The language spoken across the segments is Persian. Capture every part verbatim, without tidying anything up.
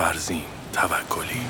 فرزین توکلی.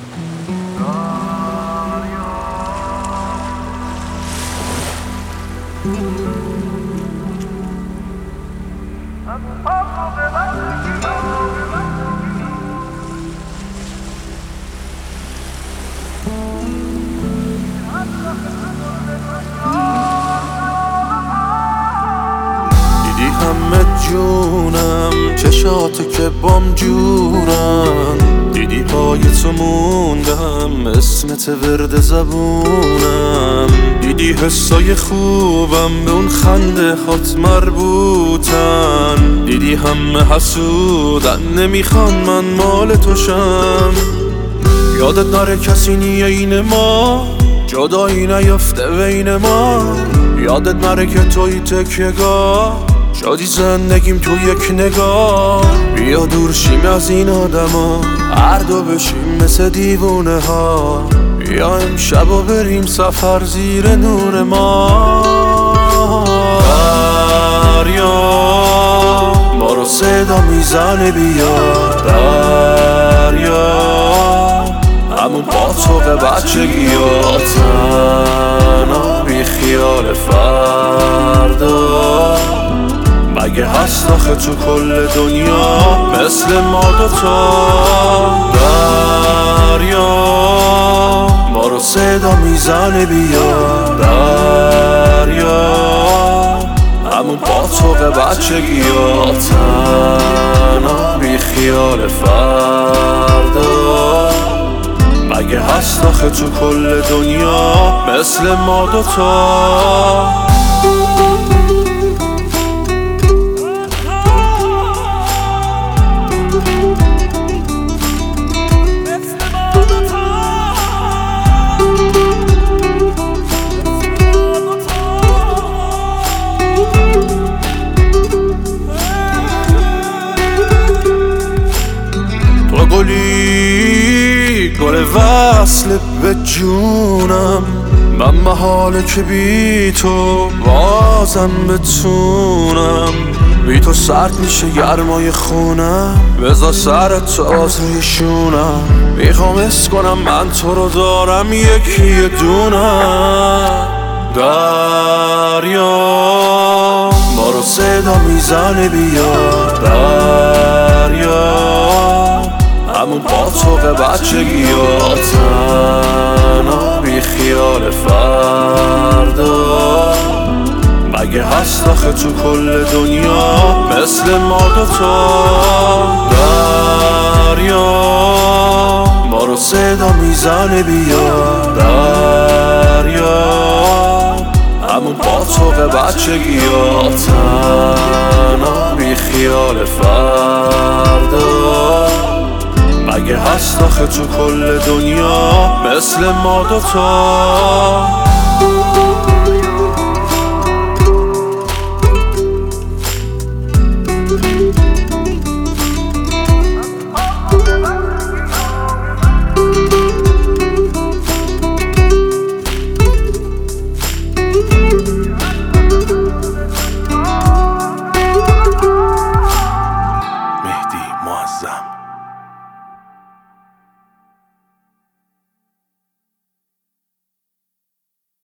دیدی همه جونم چشاتو که بام جورن، دیدی پای تو موندم اسمت ورد زبونم، دیدی حسای خوبم به اون خنده هات مربوطن، دیدی همه حسودن نمیخوان من مال توشم. یادت نره کسی نیه این ما، جدایی نیفته بین ما، یادت نره که توی تکیه‌گاه شادی زندگیم تو یک نگاه. بیا دور شیم از این آدما، هر دو بشیم مثل دیوونه ها، بیا امشب و بریم سفر زیر نور ما. دریا ما رو صدا میزنه، بیا دریا همون باطوق بچگی ها، تنها بی خیال فردا. مگه هست آخه تو کل دنیا مثل ما دوتا؟ دریا ما رو صدا میزنه، بیا دریا همون باطوق بچگی ها، تنها بی خیال فردا. مگه هست آخه تو کل دنیا مثل ما دوتا؟ تو گلی گل وصل به جونم، من محاله که بی تو بازم بتونم. بی تو سرد میشه گرمای خونم، بذار سرت تو آزوی شونم. میخوام حس کنم من تو رو دارم یکی دونم. دریا ما رو صدا میزنه، بیا دریا همون باطوق بچگی ها، تنها بی خیال فردا. مگه هست آخه تو کل دنیا مثل ما دوتا؟ دریا ما رو صدا میزنه، بیا دریا همون باطوق بچگی ها، تنها بی خیال فردا. مگه هست آخه تو کل دنیا مثل ما دوتا؟